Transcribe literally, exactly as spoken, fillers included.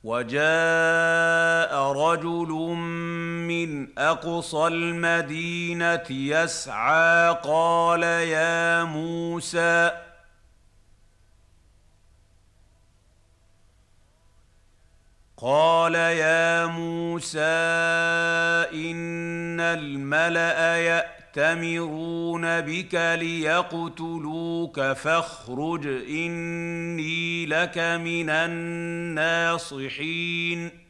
وجاء رجل من أقصى المدينة يسعى قال يا موسى قال يا موسى إن الملأ يأتمرون بك ليقتلوك فاخرج إني لك من الناصحين